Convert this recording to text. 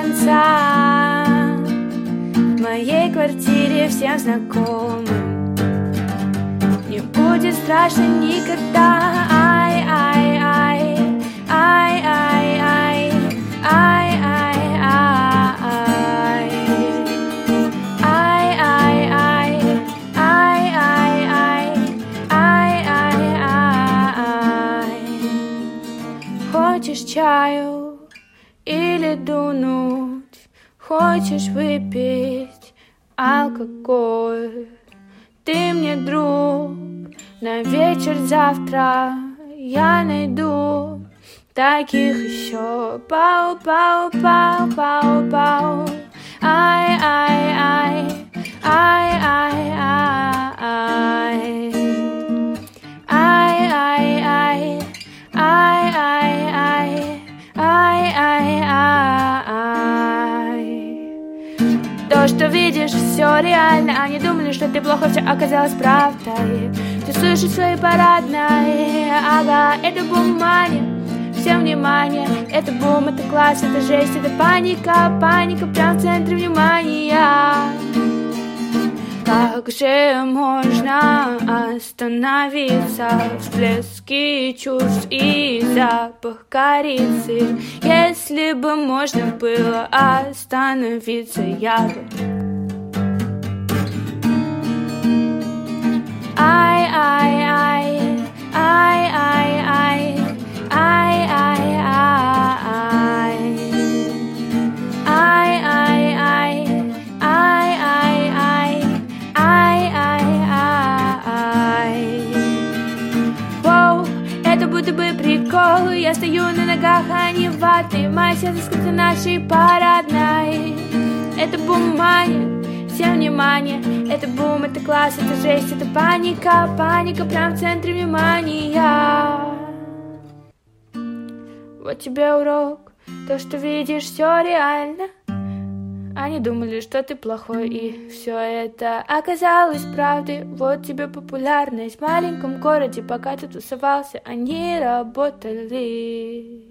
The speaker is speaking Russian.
конца. В моей квартире всем знакомым не будет страшно никогда. Ай, ай, ай, ай, ай, ай, ай, ай, ай, ай, ай, ай, ай, ай, ай, ай, ай. Хочешь чаю или дунуть? Хочешь выпить алкоголь? Ты мне друг, на вечер завтра я найду таких еще. Пау, пау, пау, пау, пау. Ай, ай, ай, ай, ай, ай, ай, ай, ай, ай, ай, ай, ай, ай. То, что видишь, все реально. Они думали, что ты плохо, все оказалось правдой. Ты слышишь свои парадные. Ага, это бумаги. Всем внимание, это бум, это класс, это жесть, это паника. Паника прям в центре внимания. Как же можно остановиться? Всплески чувств и запах корицы. Если бы можно было остановиться, я бы. Ай, ай, ай, ай, ай, ай, ай, ай, ай, ай, ай, ай, ай, ай, ай, ай, ай. Воу, это будто бы прикол. Я стою на ногах, а не ватной. Моя сердце скрыто нашей парадной. Это бумаги. Всем внимание, это бум, это класс, это жесть, это паника. Паника прям в центре внимания. Вот тебе урок, то, что видишь, все реально. Они думали, что ты плохой, и все это оказалось правдой. Вот тебе популярность в маленьком городе. Пока ты тусовался, они работали.